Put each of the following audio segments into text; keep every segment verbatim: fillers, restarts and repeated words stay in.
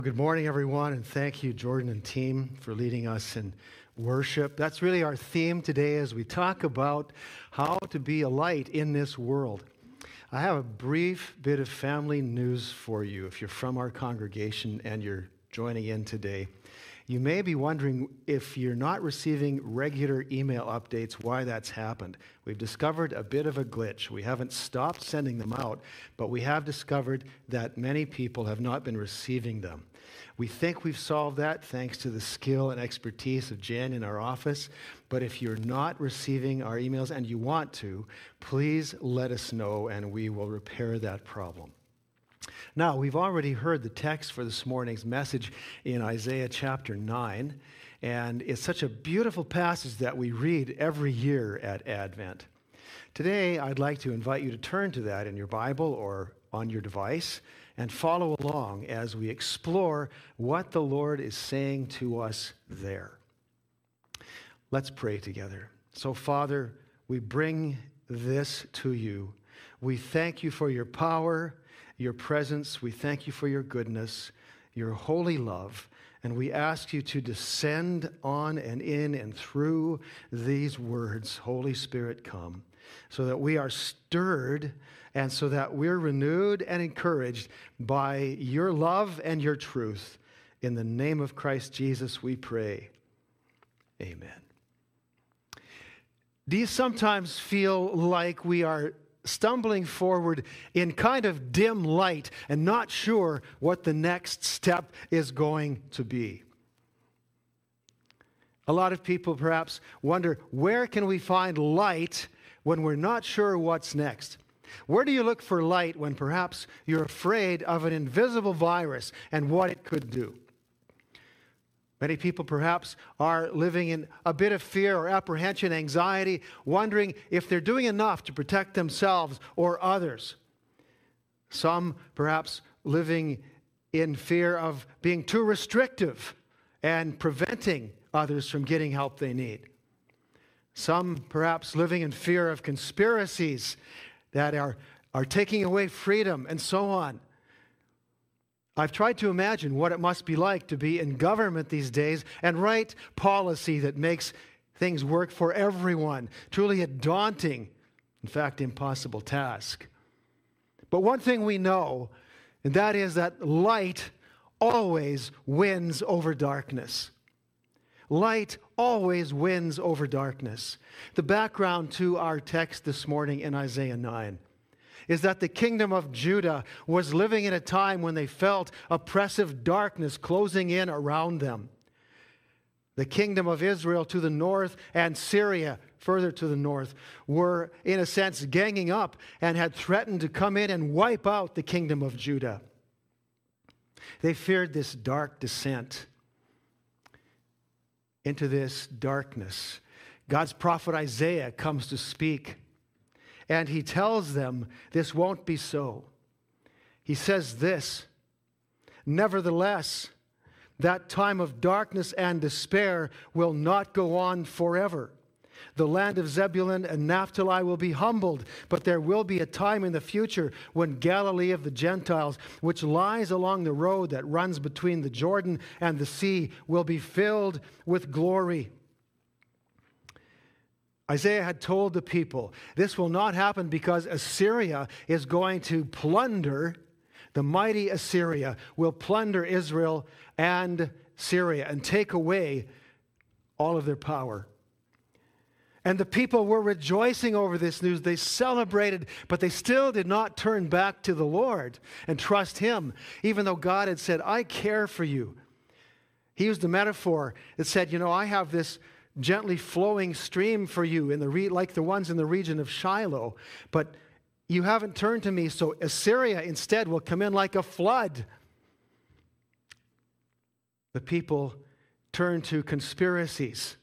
Good morning, everyone, and thank you, Jordan and team, for leading us in worship. That's really our theme today as we talk about how to be a light in this world. I have a brief bit of family news for you if you're from our congregation and you're joining in today. You may be wondering if you're not receiving regular email updates, why that's happened. We've discovered a bit of a glitch. We haven't stopped sending them out, but we have discovered that many people have not been receiving them. We think we've solved that thanks to the skill and expertise of Jen in our office, but if you're not receiving our emails and you want to, please let us know and we will repair that problem. Now, we've already heard the text for this morning's message in Isaiah chapter nine, and it's such a beautiful passage that we read every year at Advent. Today, I'd like to invite you to turn to that in your Bible or on your device and follow along as we explore what the Lord is saying to us there. Let's pray together. So, Father, we bring this to you. We thank you for your power, your presence. We thank you for your goodness, your holy love, and we ask you to descend on and in and through these words. Holy Spirit, come, so that we are stirred and so that we're renewed and encouraged by your love and your truth. In the name of Christ Jesus, we pray. Amen. Do you sometimes feel like we are stumbling forward in kind of dim light and not sure what the next step is going to be? A lot of people perhaps wonder, where can we find light when we're not sure what's next? Where do you look for light when perhaps you're afraid of an invisible virus and what it could do? Many people perhaps are living in a bit of fear or apprehension, anxiety, wondering if they're doing enough to protect themselves or others. Some perhaps living in fear of being too restrictive and preventing others from getting help they need. Some perhaps living in fear of conspiracies that are, are taking away freedom and so on. I've tried to imagine what it must be like to be in government these days and write policy that makes things work for everyone. Truly a daunting, in fact, impossible task. But one thing we know, and that is that light always wins over darkness. Light always wins over darkness. The background to our text this morning in Isaiah nine is that the kingdom of Judah was living in a time when they felt oppressive darkness closing in around them. The kingdom of Israel to the north and Syria further to the north were, in a sense, ganging up and had threatened to come in and wipe out the kingdom of Judah. They feared this dark descent into this darkness. God's prophet Isaiah comes to speak, and he tells them this won't be so. He says this, "Nevertheless, that time of darkness and despair will not go on forever. The land of Zebulun and Naphtali will be humbled, but there will be a time in the future when Galilee of the Gentiles, which lies along the road that runs between the Jordan and the sea, will be filled with glory." Isaiah had told the people, this will not happen because Assyria is going to plunder, the mighty Assyria will plunder Israel and Syria and take away all of their power. And the people were rejoicing over this news. They celebrated, but they still did not turn back to the Lord and trust Him, even though God had said, I care for you. He used a metaphor that said, you know, I have this gently flowing stream for you, in the re- like the ones in the region of Shiloh, but you haven't turned to me, so Assyria instead will come in like a flood. The people turned to conspiracies.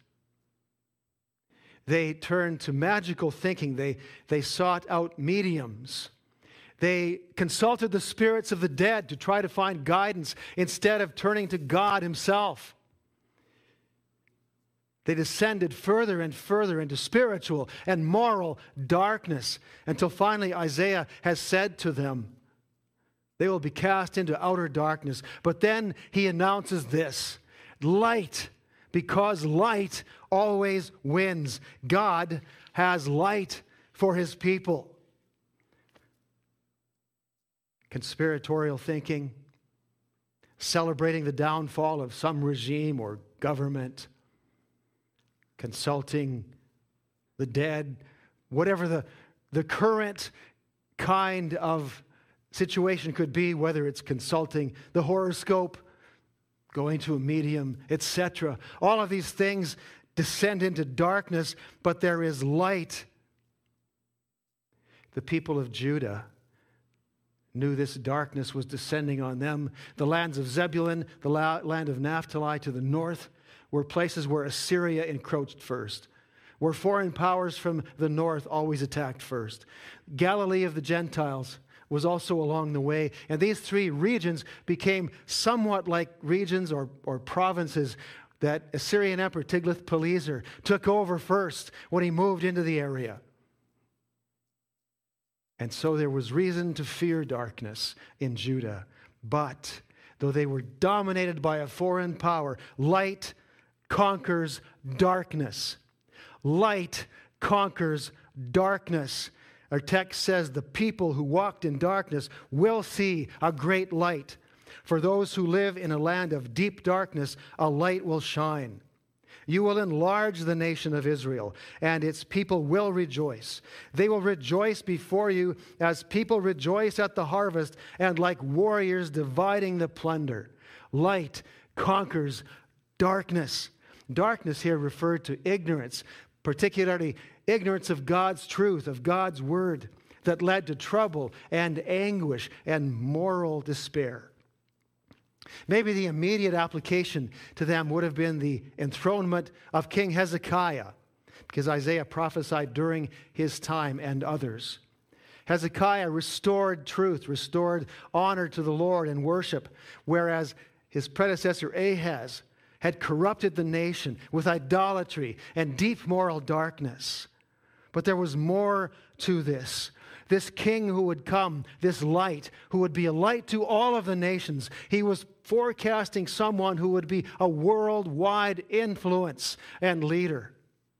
They turned to magical thinking. They, they sought out mediums. They consulted the spirits of the dead to try to find guidance instead of turning to God Himself. They descended further and further into spiritual and moral darkness until finally Isaiah has said to them, They will be cast into outer darkness. But then he announces this: light, because light always wins. God has light for his people. Conspiratorial thinking, celebrating the downfall of some regime or government, consulting the dead, whatever the, the current kind of situation could be, whether it's consulting the horoscope, going to a medium, et cetera. All of these things descend into darkness, but there is light. The people of Judah knew this darkness was descending on them. The lands of Zebulun, the land of Naphtali to the north, were places where Assyria encroached first, where foreign powers from the north always attacked first. Galilee of the Gentiles was also along the way. And these three regions became somewhat like regions or, or provinces that Assyrian Emperor Tiglath-Pileser took over first when he moved into the area. And so there was reason to fear darkness in Judah. But though they were dominated by a foreign power, light conquers darkness. Light conquers darkness. Our text says the people who walked in darkness will see a great light. For those who live in a land of deep darkness, a light will shine. You will enlarge the nation of Israel, and its people will rejoice. They will rejoice before you as people rejoice at the harvest, and like warriors dividing the plunder. Light conquers darkness. Darkness here referred to ignorance, particularly ignorance of God's truth, of God's word, that led to trouble and anguish and moral despair. Maybe the immediate application to them would have been the enthronement of King Hezekiah, because Isaiah prophesied during his time and others. Hezekiah restored truth, restored honor to the Lord and worship, whereas his predecessor Ahaz had corrupted the nation with idolatry and deep moral darkness. But there was more to this. This king who would come, this light, who would be a light to all of the nations, he was forecasting someone who would be a worldwide influence and leader.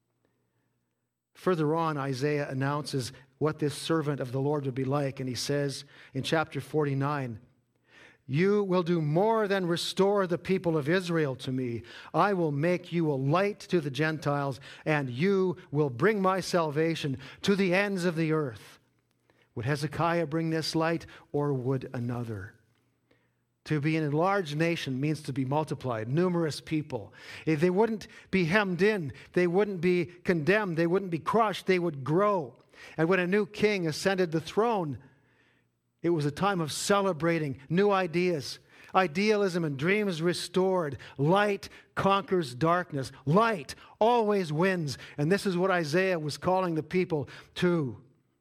Further on, Isaiah announces what this servant of the Lord would be like, and he says in chapter forty-nine, "You will do more than restore the people of Israel to me. I will make you a light to the Gentiles, and you will bring my salvation to the ends of the earth." Would Hezekiah bring this light, or would another? To be an enlarged nation means to be multiplied, numerous people. If they wouldn't be hemmed in, they wouldn't be condemned, they wouldn't be crushed, they would grow. And when a new king ascended the throne, it was a time of celebrating new ideas, idealism and dreams restored. Light conquers darkness. Light always wins. And this is what Isaiah was calling the people to.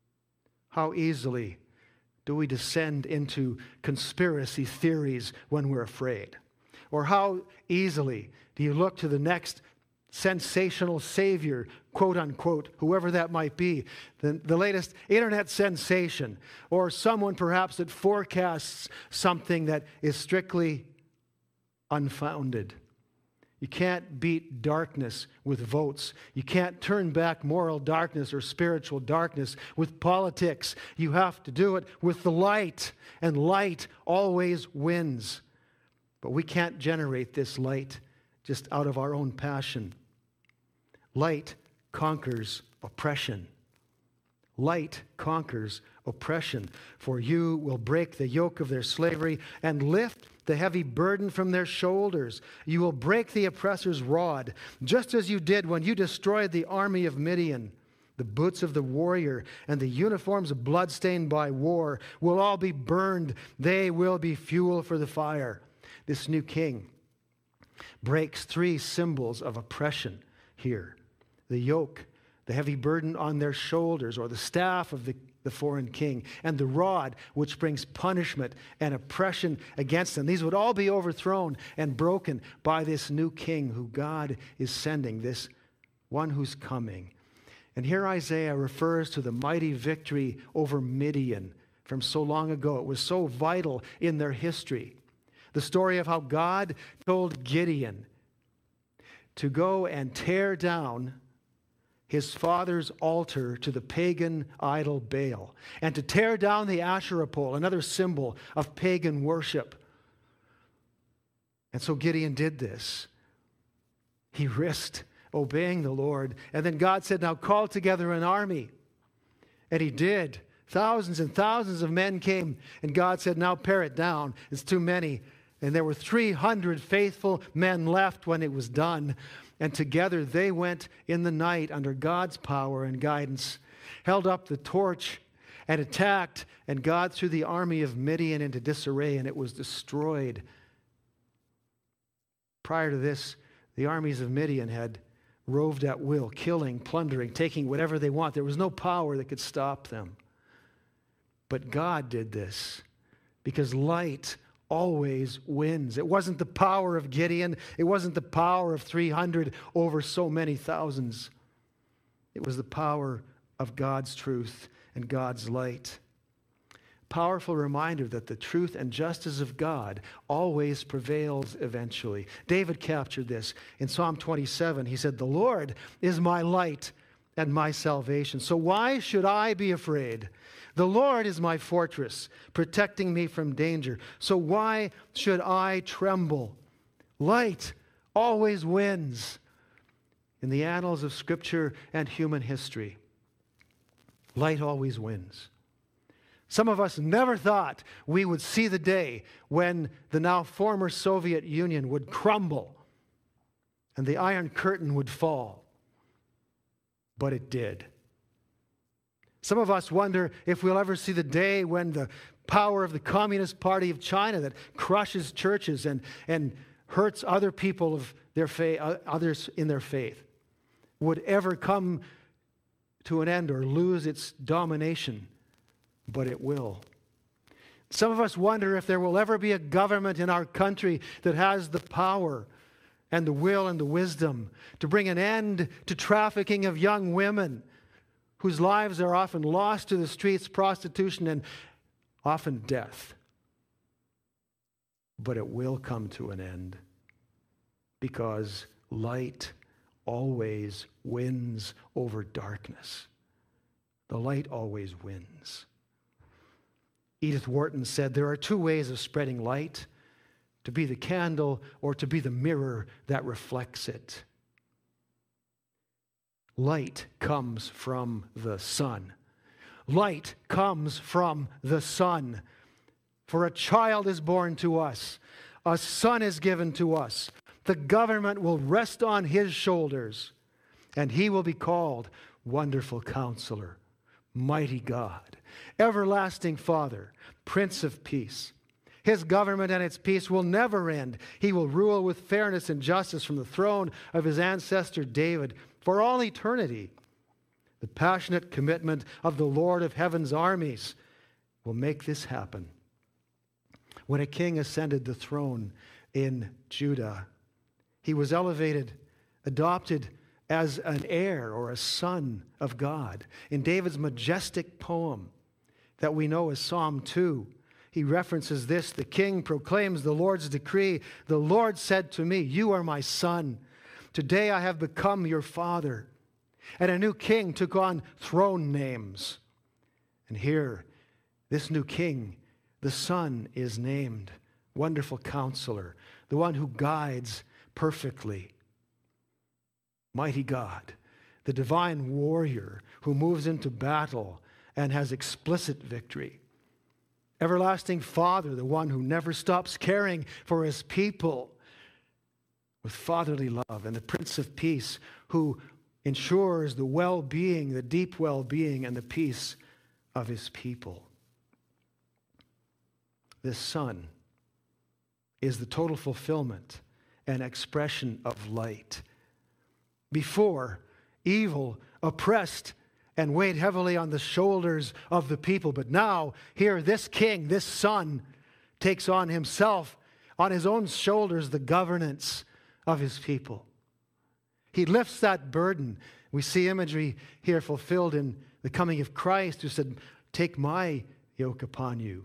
How easily do we descend into conspiracy theories when we're afraid? Or how easily do you look to the next sensational savior, quote unquote, whoever that might be, the, the latest internet sensation, or someone perhaps that forecasts something that is strictly unfounded? You can't beat darkness with votes. You can't turn back moral darkness or spiritual darkness with politics. You have to do it with the light, and light always wins. But we can't generate this light just out of our own passion. Light conquers oppression. Light conquers oppression. For you will break the yoke of their slavery and lift the heavy burden from their shoulders. You will break the oppressor's rod, just as you did when you destroyed the army of Midian. The boots of the warrior and the uniforms bloodstained by war will all be burned. They will be fuel for the fire. This new king breaks three symbols of oppression here. The yoke, the heavy burden on their shoulders, or the staff of the, the foreign king, and the rod, which brings punishment and oppression against them. These would all be overthrown and broken by this new king who God is sending, this one who's coming. And here Isaiah refers to the mighty victory over Midian from so long ago. It was so vital in their history. The story of how God told Gideon to go and tear down his father's altar to the pagan idol Baal, and to tear down the Asherah pole, another symbol of pagan worship. And so Gideon did this. He risked obeying the Lord. And then God said, now call together an army. And he did. Thousands and thousands of men came, and God said, now pare it down. It's too many. And there were three hundred faithful men left when it was done. And together they went in the night under God's power and guidance, held up the torch and attacked, and God threw the army of Midian into disarray, and it was destroyed. Prior to this, the armies of Midian had roved at will, killing, plundering, taking whatever they want. There was no power that could stop them. But God did this because light always wins. It wasn't the power of Gideon. It wasn't the power of three hundred over so many thousands. It was the power of God's truth and God's light. Powerful reminder that the truth and justice of God always prevails eventually. David captured this in Psalm twenty-seven. He said, the Lord is my light and my salvation. So why should I be afraid? The Lord is my fortress, protecting me from danger. So why should I tremble? Light always wins. In the annals of Scripture and human history, light always wins. Some of us never thought we would see the day when the now former Soviet Union would crumble and the Iron Curtain would fall. But it did. Some of us wonder if we'll ever see the day when the power of the Communist Party of China that crushes churches and, and hurts other people of their faith, others in their faith, would ever come to an end or lose its domination. But it will. Some of us wonder if there will ever be a government in our country that has the power and the will and the wisdom to bring an end to trafficking of young women whose lives are often lost to the streets, prostitution, and often death. But it will come to an end because light always wins over darkness. The light always wins. Edith Wharton said, there are two ways of spreading light, to be the candle or to be the mirror that reflects it. Light comes from the sun. Light comes from the sun. For a child is born to us. A son is given to us. The government will rest on his shoulders, and he will be called Wonderful Counselor, Mighty God, Everlasting Father, Prince of Peace. His government and its peace will never end. He will rule with fairness and justice from the throne of his ancestor David for all eternity. The passionate commitment of the Lord of heaven's armies will make this happen. When a king ascended the throne in Judah, he was elevated, adopted as an heir or a son of God. In David's majestic poem that we know as Psalm two, he references this. The king proclaims the Lord's decree. The Lord said to me, you are my son. Today I have become your father. And a new king took on throne names. And here, this new king, the Son, is named Wonderful Counselor, the one who guides perfectly. Mighty God, the divine warrior who moves into battle and has explicit victory. Everlasting Father, the one who never stops caring for his people with fatherly love. And the Prince of Peace, who ensures the well-being, the deep well-being and the peace of his people. This Son is the total fulfillment and expression of light. Before, evil oppressed and weighed heavily on the shoulders of the people. But now, here, this king, this son, takes on himself, on his own shoulders, the governance of his people. He lifts that burden. We see imagery here fulfilled in the coming of Christ, who said, take my yoke upon you.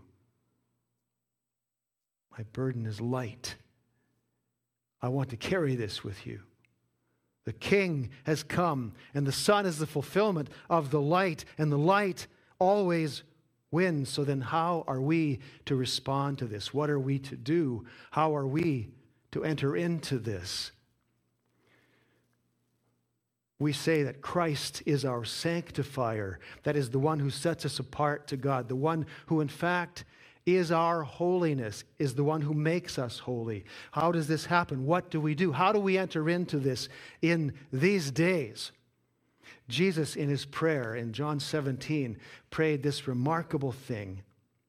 My burden is light. I want to carry this with you. The King has come, and the Son is the fulfillment of the light, and the light always wins. So then how are we to respond to this? What are we to do? How are we to enter into this? We say that Christ is our sanctifier. That is the one who sets us apart to God. The one who, in fact, is our holiness, is the one who makes us holy. How does this happen? What do we do? How do we enter into this in these days? Jesus, in his prayer in John seventeen, prayed this remarkable thing.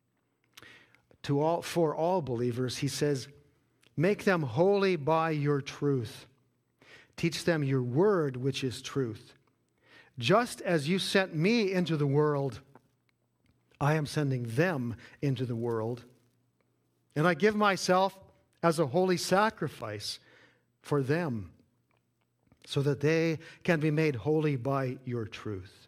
To all, for all believers, he says, make them holy by your truth. Teach them your word, which is truth. Just as you sent me into the world, I am sending them into the world. And I give myself as a holy sacrifice for them, so that they can be made holy by your truth.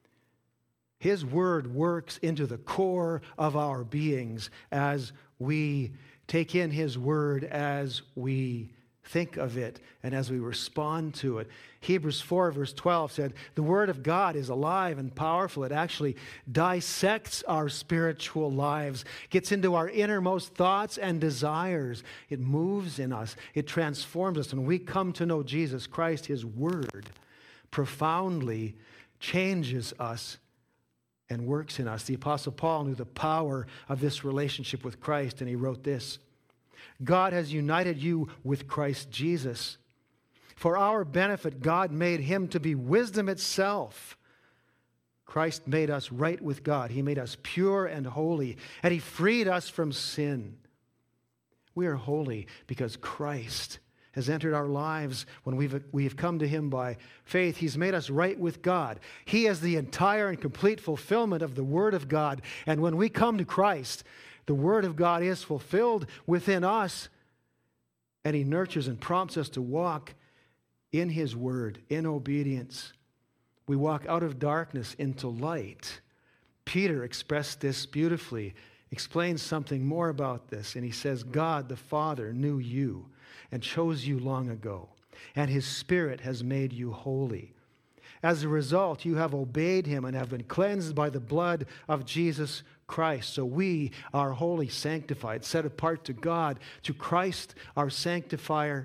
His word works into the core of our beings as we take in his word, as we think of it, and as we respond to it. Hebrews four verse twelve said, the word of God is alive and powerful. It actually dissects our spiritual lives, gets into our innermost thoughts and desires. It moves in us. It transforms us. When we come to know Jesus Christ, his word profoundly changes us and works in us. The Apostle Paul knew the power of this relationship with Christ, and he wrote this: God has united you with Christ Jesus. For our benefit, God made him to be wisdom itself. Christ made us right with God. He made us pure and holy, and he freed us from sin. We are holy because Christ has entered our lives when we've, we've come to him by faith. He's made us right with God. He is the entire and complete fulfillment of the Word of God. And when we come to Christ, the Word of God is fulfilled within us, and he nurtures and prompts us to walk in his Word, in obedience. We walk out of darkness into light. Peter expressed this beautifully, explains something more about this, and he says, God the Father knew you and chose you long ago, and his Spirit has made you holy. As a result, you have obeyed him and have been cleansed by the blood of Jesus Christ. So we are holy, sanctified, set apart to God, to Christ, our sanctifier,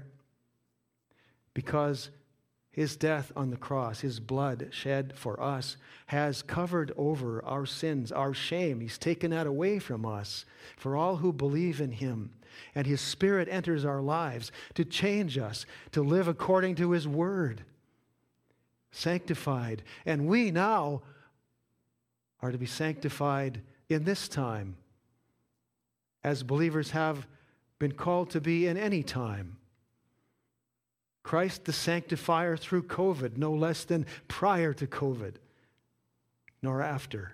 because his death on the cross, his blood shed for us, has covered over our sins, our shame. He's taken that away from us for all who believe in him. And his Spirit enters our lives to change us, to live according to his word. Sanctified. And we now are to be sanctified in this time, as believers have been called to be in any time. Christ the sanctifier through COVID, no less than prior to COVID, nor after.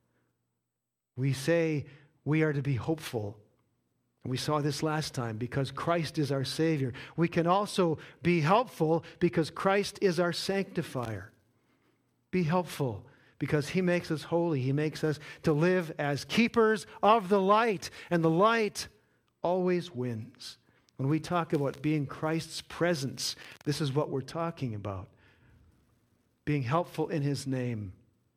We say we are to be hopeful. We saw this last time, because Christ is our Savior. We can also be helpful because Christ is our sanctifier. Be helpful because he makes us holy. He makes us to live as keepers of the light, and the light always wins. When we talk about being Christ's presence, this is what we're talking about. Being helpful in his name,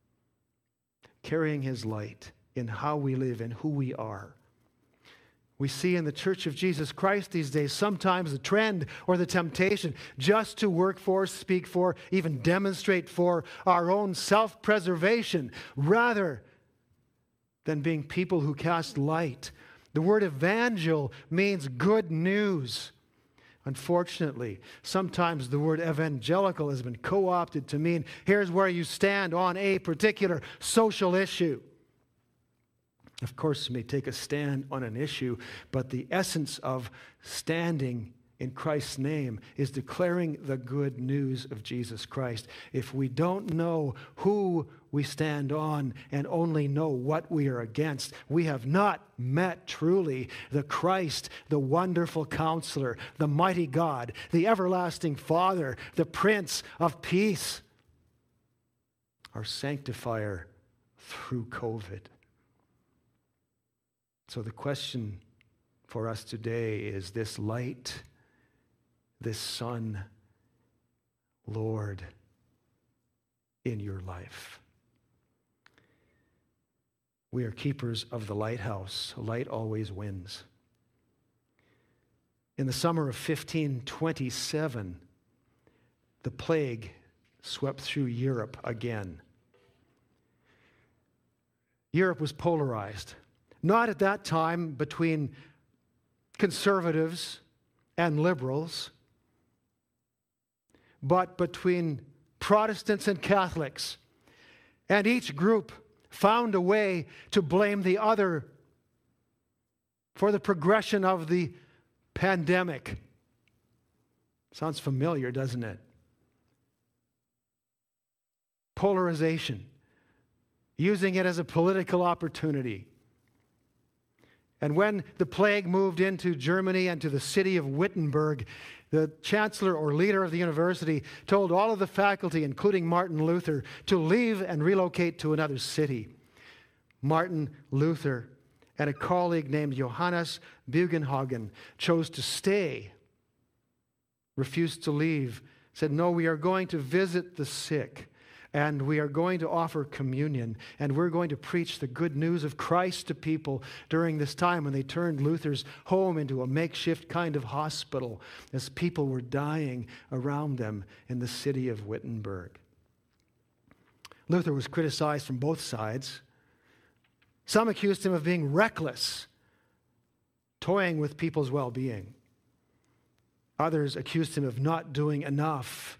carrying his light in how we live and who we are. We see in the Church of Jesus Christ these days sometimes the trend or the temptation just to work for, speak for, even demonstrate for our own self-preservation rather than being people who cast light. The word evangel means good news. Unfortunately, sometimes the word evangelical has been co-opted to mean here's where you stand on a particular social issue. Of course, we may take a stand on an issue, but the essence of standing in Christ's name is declaring the good news of Jesus Christ. If we don't know who we stand on and only know what we are against, we have not met truly the Christ, the wonderful Counselor, the mighty God, the everlasting Father, the Prince of Peace, our sanctifier through COVID. So the question for us today is this light, this sun, Lord, in your life. We are keepers of the lighthouse. Light always wins. In the summer of fifteen twenty-seven, the plague swept through Europe again. Europe was polarized, not at that time between conservatives and liberals, but between Protestants and Catholics. And each group found a way to blame the other for the progression of the pandemic. Sounds familiar, doesn't it? Polarization, using it as a political opportunity. And when the plague moved into Germany and to the city of Wittenberg, the chancellor or leader of the university told all of the faculty, including Martin Luther, to leave and relocate to another city. Martin Luther and a colleague named Johannes Bugenhagen chose to stay, refused to leave, said, no, we are going to visit the sick, and we are going to offer communion, and we're going to preach the good news of Christ to people during this time when they turned Luther's home into a makeshift kind of hospital as people were dying around them in the city of Wittenberg. Luther was criticized from both sides. Some accused him of being reckless, toying with people's well-being. Others accused him of not doing enough.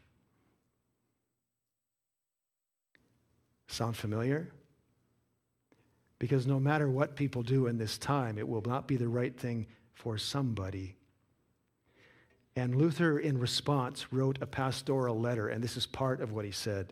Sound familiar? Because no matter what people do in this time, it will not be the right thing for somebody. And Luther, in response, wrote a pastoral letter, and this is part of what he said.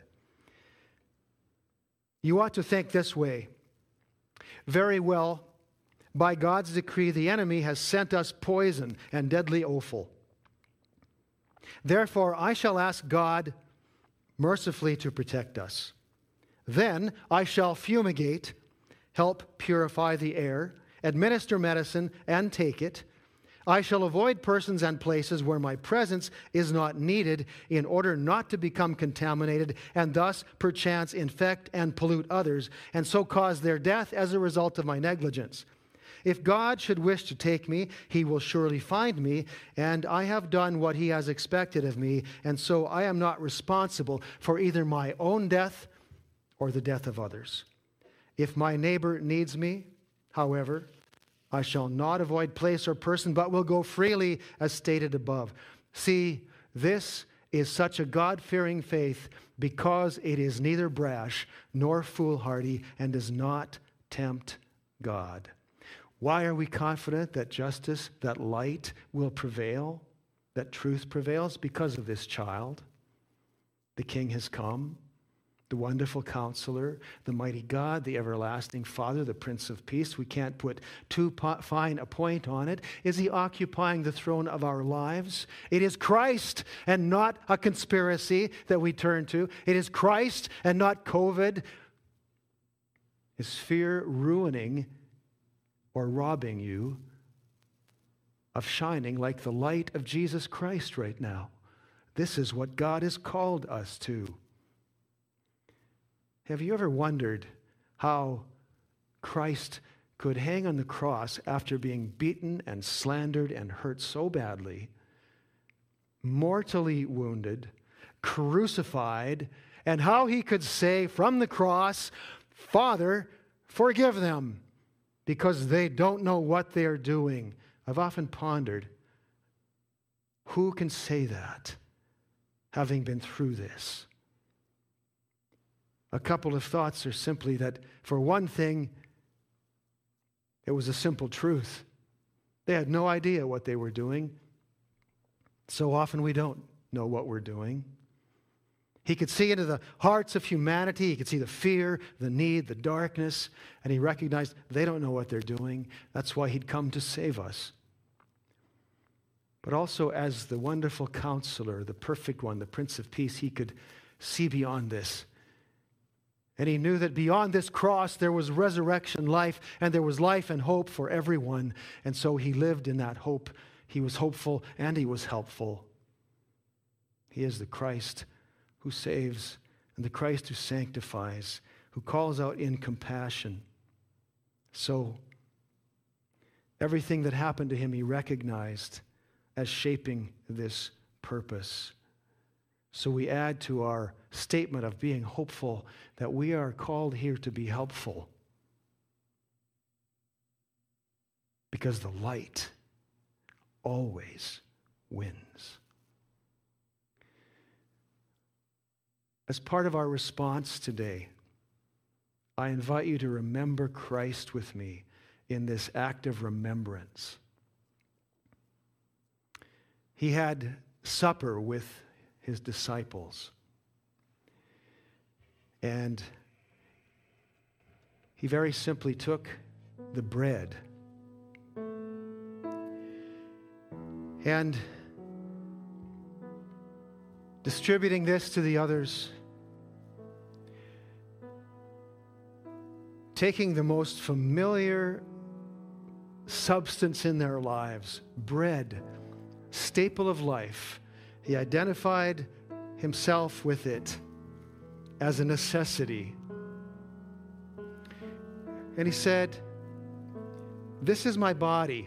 You ought to think this way. Very well, by God's decree, the enemy has sent us poison and deadly offal. Therefore, I shall ask God mercifully to protect us. Then I shall fumigate, help purify the air, administer medicine, and take it. I shall avoid persons and places where my presence is not needed in order not to become contaminated and thus perchance infect and pollute others and so cause their death as a result of my negligence. If God should wish to take me, he will surely find me, and I have done what he has expected of me, and so I am not responsible for either my own death or the death of others. If my neighbor needs me, however, I shall not avoid place or person, but will go freely as stated above. See, this is such a God-fearing faith because it is neither brash nor foolhardy and does not tempt God. Why are we confident that justice, that light will prevail, that truth prevails? Because of this child. The King has come. The wonderful Counselor, the mighty God, the everlasting Father, the Prince of Peace. We can't put too fine a point on it. Is he occupying the throne of our lives? It is Christ and not a conspiracy that we turn to. It is Christ and not COVID. Is fear ruining or robbing you of shining like the light of Jesus Christ right now? This is what God has called us to. Have you ever wondered how Christ could hang on the cross after being beaten and slandered and hurt so badly, mortally wounded, crucified, and how he could say from the cross, Father, forgive them, because they don't know what they're doing? I've often pondered, who can say that, having been through this? A couple of thoughts are simply that, for one thing, it was a simple truth. They had no idea what they were doing. So often we don't know what we're doing. He could see into the hearts of humanity. He could see the fear, the need, the darkness, and he recognized they don't know what they're doing. That's why he'd come to save us. But also as the wonderful Counselor, the perfect one, the Prince of Peace, he could see beyond this. And he knew that beyond this cross there was resurrection life, and there was life and hope for everyone. And so he lived in that hope. He was hopeful and he was helpful. He is the Christ who saves and the Christ who sanctifies, who calls out in compassion. So everything that happened to him he recognized as shaping this purpose. So we add to our statement of being hopeful that we are called here to be helpful. Because the light always wins. As part of our response today, I invite you to remember Christ with me in this act of remembrance. He had supper with his disciples. And he very simply took the bread and distributing this to the others, taking the most familiar substance in their lives, bread, staple of life, he identified himself with it as a necessity. And he said, "This is my body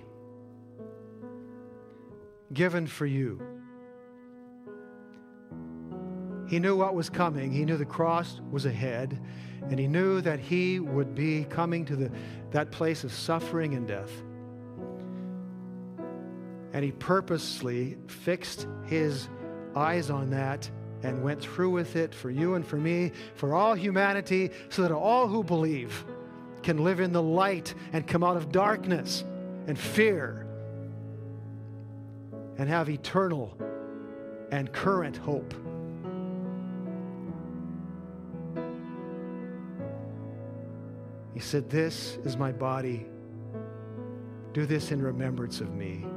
given for you." He knew what was coming. He knew the cross was ahead, and he knew that he would be coming to the, that place of suffering and death. And he purposely fixed his eyes on that and went through with it for you and for me, for all humanity, so that all who believe can live in the light and come out of darkness and fear and have eternal and current hope. He said, "This is my body. Do this in remembrance of me."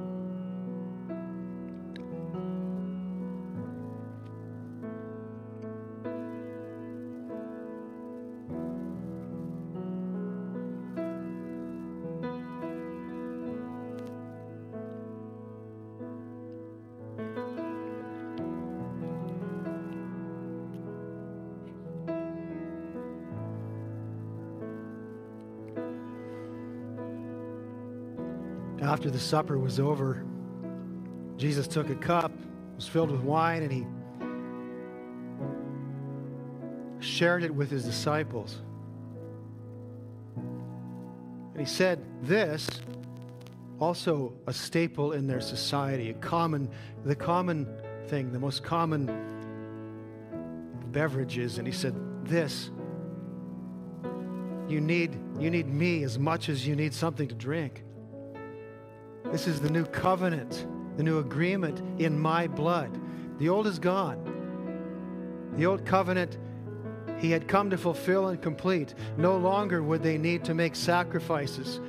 After the supper was over, Jesus took a cup, it was filled with wine, and he shared it with his disciples. And he said, "This, also a staple in their society, a common, the common thing, the most common beverages." And he said, "This, you need, you need me as much as you need something to drink. This is the new covenant, the new agreement in my blood. The old is gone. The old covenant he had come to fulfill and complete. No longer would they need to make sacrifices.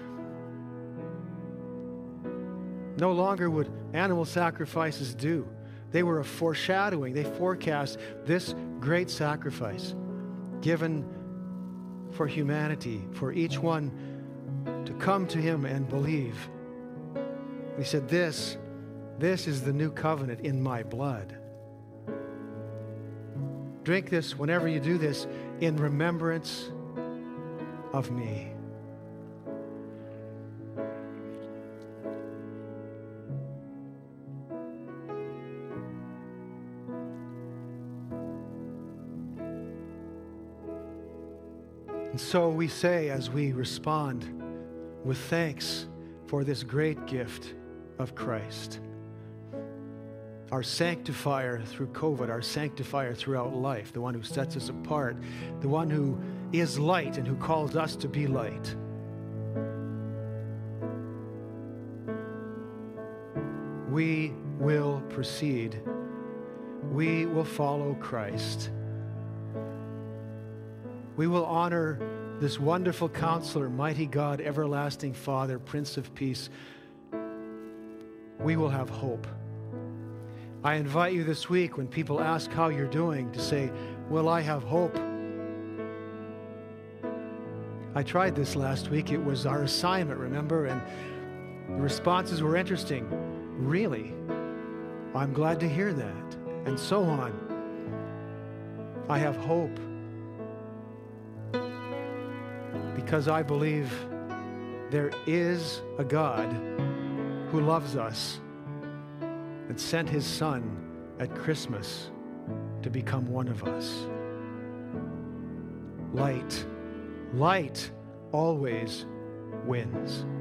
No longer would animal sacrifices do. They were a foreshadowing. They forecast this great sacrifice given for humanity, for each one to come to him and believe. He said, this, this is the new covenant in my blood. Drink this whenever you do this in remembrance of me." And so we say as we respond with thanks for this great gift of Christ, our sanctifier through COVID, our sanctifier throughout life, the one who sets us apart, the one who is light and who calls us to be light. We will proceed. We will follow Christ. We will honor this wonderful Counselor, mighty God, everlasting Father, Prince of Peace. We will have hope. I invite you this week when people ask how you're doing to say, "Well, I have hope." I tried this last week. It was our assignment, remember? And the responses were interesting. Really? I'm glad to hear that. And so on. I have hope because I believe there is a God who loves us and sent his Son at Christmas to become one of us. Light, light always wins.